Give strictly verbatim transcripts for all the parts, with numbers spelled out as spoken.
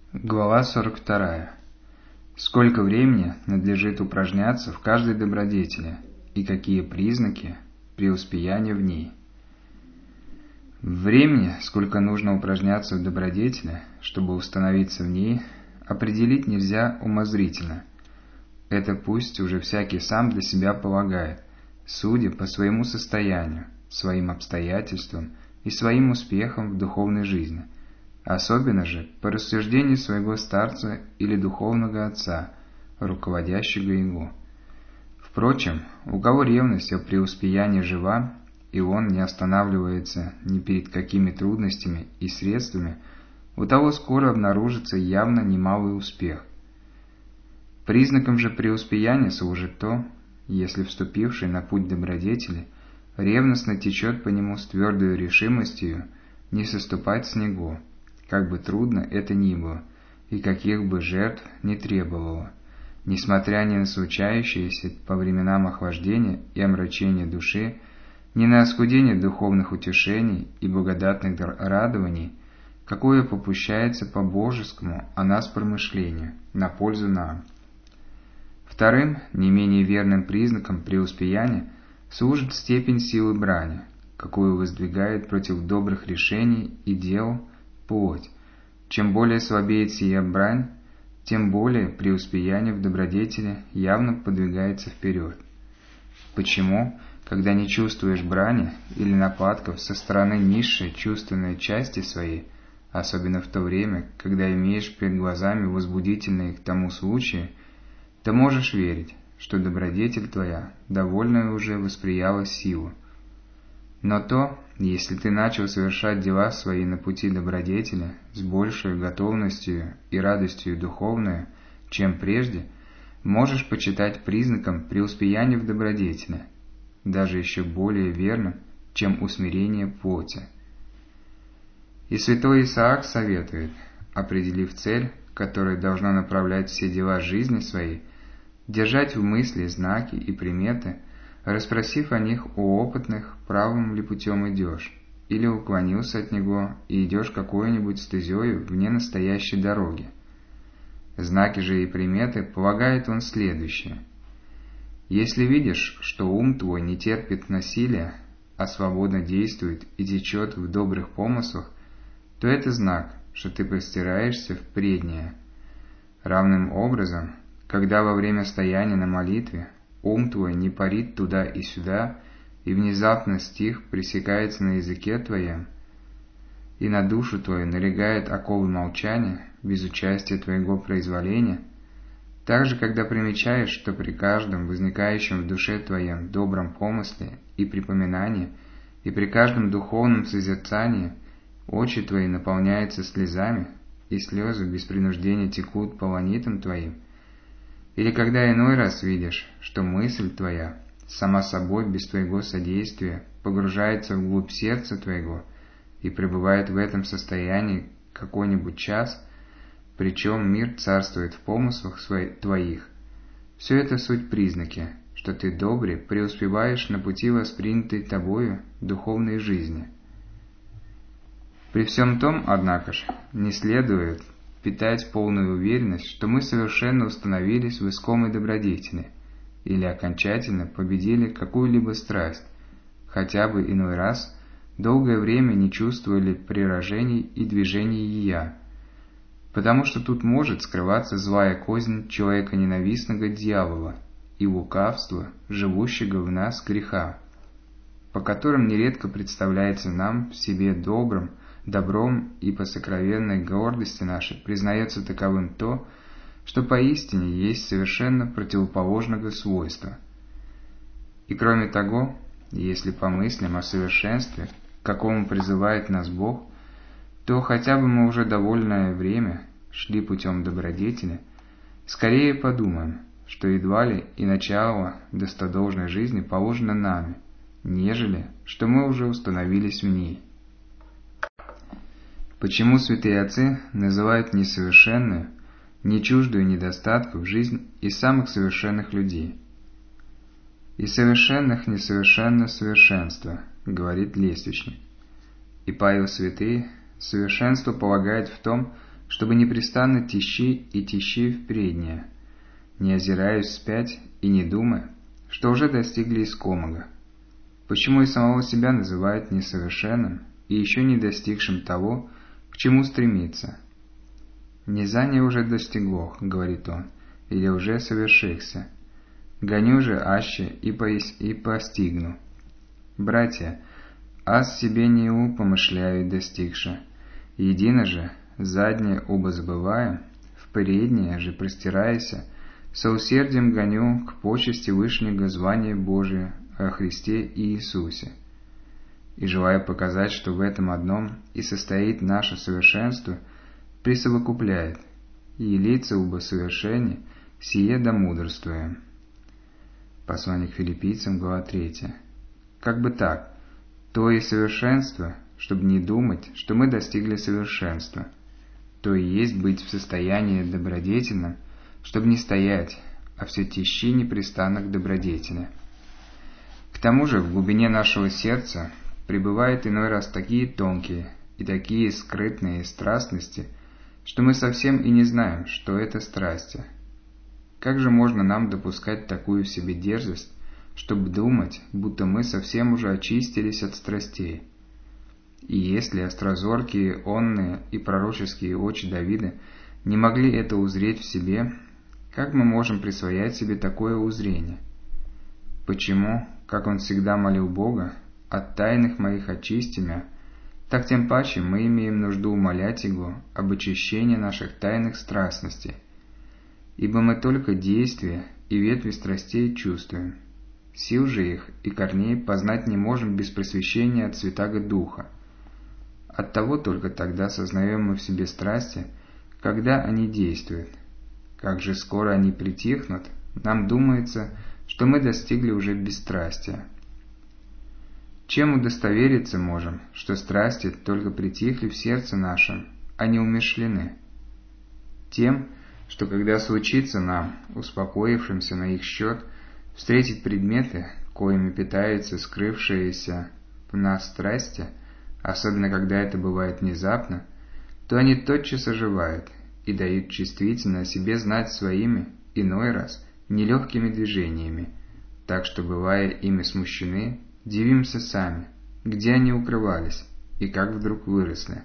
Глава сорок вторая. Сколько времени надлежит упражняться в каждой добродетели, и какие признаки преуспеяния в ней? Времени, сколько нужно упражняться в добродетели, чтобы установиться в ней, определить нельзя умозрительно. Это пусть уже всякий сам для себя полагает, судя по своему состоянию, своим обстоятельствам и своим успехам в духовной жизни, особенно же по рассуждению своего старца или духовного отца, руководящего его. Впрочем, у кого ревность о преуспеянии жива, и он не останавливается ни перед какими трудностями и средствами, у того скоро обнаружится явно немалый успех. Признаком же преуспеяния служит то, если вступивший на путь добродетели ревностно течет по нему с твердой решимостью не соступать с него, как бы трудно это ни было, и каких бы жертв не требовало, несмотря ни на случающиеся по временам охлаждения и омрачения души, ни на оскудение духовных утешений и благодатных радований, какое попущается по божескому о нас промышлению, на пользу нам. Вторым, не менее верным признаком преуспеяния служит степень силы брани, какую воздвигает против добрых решений и дел плоть. Чем более слабеет сия брань, тем более преуспеяние в добродетели явно подвигается вперед. Почему, когда не чувствуешь брани или нападков со стороны низшей чувственной части своей, особенно в то время, когда имеешь перед глазами возбудительные к тому случаи, ты можешь верить, что добродетель твоя довольно уже восприяла силу. Но то, если ты начал совершать дела свои на пути добродетели с большей готовностью и радостью духовную, чем прежде, можешь почитать признаком преуспеяния в добродетели, даже еще более верным, чем усмирение плоти. И святой Исаак советует, определив цель, которая должна направлять все дела жизни своей, держать в мысли знаки и приметы, расспросив о них у опытных, правым ли путем идешь, или уклонился от него и идешь какой-нибудь стезею вне настоящей дороги. Знаки же и приметы полагает он следующее. Если видишь, что ум твой не терпит насилия, а свободно действует и течет в добрых помыслах, то это знак, что ты простираешься в преднее. Равным образом, когда во время стояния на молитве ум твой не парит туда и сюда, и внезапно стих пресекается на языке твоем, и на душу твою налегает оковы молчания, без участия твоего произволения, также, когда примечаешь, что при каждом возникающем в душе твоем добром помысле и припоминании, и при каждом духовном созерцании очи твои наполняются слезами, и слезы без принуждения текут по ланитам твоим, или когда иной раз видишь, что мысль твоя, сама собой без твоего содействия, погружается вглубь сердца твоего и пребывает в этом состоянии какой-нибудь час, причем мир царствует в помыслах своих, твоих, все это суть признаки, что ты добре преуспеваешь на пути воспринятой тобою духовной жизни. При всем том, однако ж, не следует питать полную уверенность, что мы совершенно установились в искомой добродетели или окончательно победили какую-либо страсть, хотя бы иной раз долгое время не чувствовали прирожений и движений ея, потому что тут может скрываться злая кознь человека-ненавистного дьявола и лукавство, живущего в нас греха, по которым нередко представляется нам в себе добрым, добром и по сокровенной гордости нашей признается таковым то, что поистине есть совершенно противоположного свойства. И кроме того, если помыслим о совершенстве, к какому призывает нас Бог, то хотя бы мы уже довольное время шли путем добродетели, скорее подумаем, что едва ли и начало достодолжной жизни положено нами, нежели что мы уже установились в ней. Почему святые отцы называют несовершенную, не чуждую недостатков жизнь и самых совершенных людей? «И совершенных несовершенно совершенство», — говорит лествичник. И Павел Святый совершенство полагает в том, чтобы непрестанно тещи и тещи в преднее, не озираясь вспять и не думая, что уже достигли искомого, почему и самого себя называют несовершенным и еще не достигшим того, к чему стремится. «Низание уже достигло, — говорит он, — или уже совершихся. Гоню же аще и, поис... и постигну. Братья, аз себе не у помышляю достигша, едино же, заднее оба забывая, в переднее же простираяся, со усердием гоню к почести вышнего звания Божия о Христе и Иисусе. И желая показать, что в этом одном и состоит наше совершенство, присовокупляет, и лица оба совершенне, сие да мудрствуем». Послание к Филиппийцам, глава третья. Как бы так, то и совершенство, чтобы не думать, что мы достигли совершенства, то и есть быть в состоянии добродетельном, чтобы не стоять, а все тещи непрестанно к добродетели. К тому же в глубине нашего сердца пребывают иной раз такие тонкие и такие скрытные страстности, что мы совсем и не знаем, что это страсти. Как же можно нам допускать такую в себе дерзость, чтобы думать, будто мы совсем уже очистились от страстей? И если острозоркие, онные и пророческие очи Давида не могли это узреть в себе, как мы можем присвоять себе такое узрение? Почему, как он всегда молил Бога, «От тайных моих очисти мя», так тем паче мы имеем нужду умолять Его об очищении наших тайных страстностей, ибо мы только действия и ветви страстей чувствуем. Сил же их и корней познать не можем без просвещения от Святаго Духа. Оттого только тогда сознаем мы в себе страсти, когда они действуют. Как же скоро они притихнут, нам думается, что мы достигли уже бесстрастия. Чем удостовериться можем, что страсти только притихли в сердце нашем, а не умершлены? Тем, что когда случится нам, успокоившимся на их счет, встретить предметы, коими питаются скрывшиеся в нас страсти, особенно когда это бывает внезапно, то они тотчас оживают и дают чувствительно о себе знать своими, иной раз, нелегкими движениями, так что, бывая ими смущены, дивимся сами, где они укрывались и как вдруг выросли.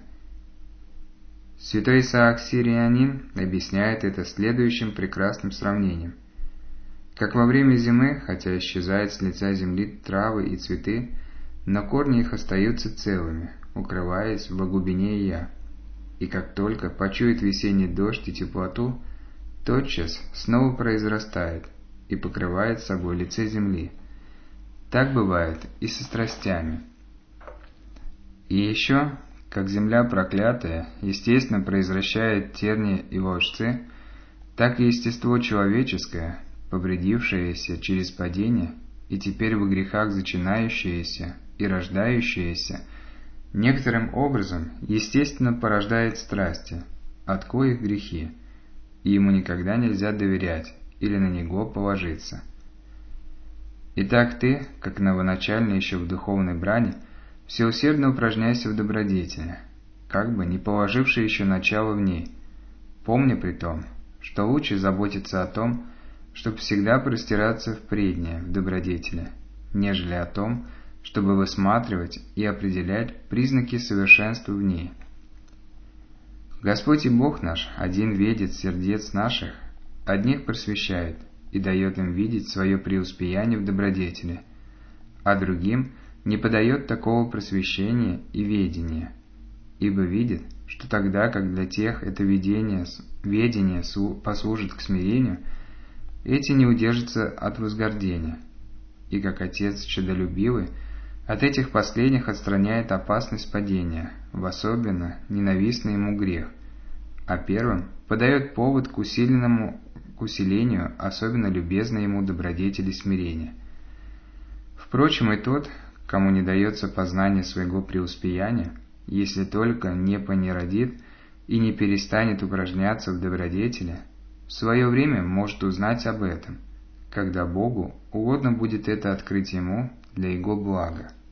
Святой Исаак Сирианин объясняет это следующим прекрасным сравнением. Как во время зимы, хотя исчезают с лица земли травы и цветы, но корни их остаются целыми, укрываясь во глубине ия, и как только почует весенний дождь и теплоту, тотчас снова произрастает и покрывает собой лице земли. Так бывает и со страстями. И еще, как земля проклятая, естественно, произвращает терни и волжцы, так и естество человеческое, повредившееся через падение и теперь во грехах зачинающееся и рождающееся, некоторым образом, естественно, порождает страсти, от коих грехи, и ему никогда нельзя доверять или на него положиться. Итак, ты, как новоначальный еще в духовной брани, всеусердно упражняйся в добродетели, как бы не положивши еще начало в ней. Помни при том, что лучше заботиться о том, чтобы всегда простираться в преднее в добродетели, нежели о том, чтобы высматривать и определять признаки совершенства в ней. Господь и Бог наш один ведет сердец наших, одних просвещает и дает им видеть свое преуспеяние в добродетели, а другим не подает такого просвещения и ведения, ибо видит, что тогда, как для тех это видение, ведение послужит к смирению, эти не удержатся от возгордения, и как Отец чадолюбивый, от этих последних отстраняет опасность падения, в особенно ненавистный ему грех, а первым подает повод к усиленному к усилению особенно любезной ему добродетели смирения. Впрочем, и тот, кому не дается познание своего преуспеяния, если только не понеродит и не перестанет упражняться в добродетели, в свое время может узнать об этом, когда Богу угодно будет это открыть ему для его блага.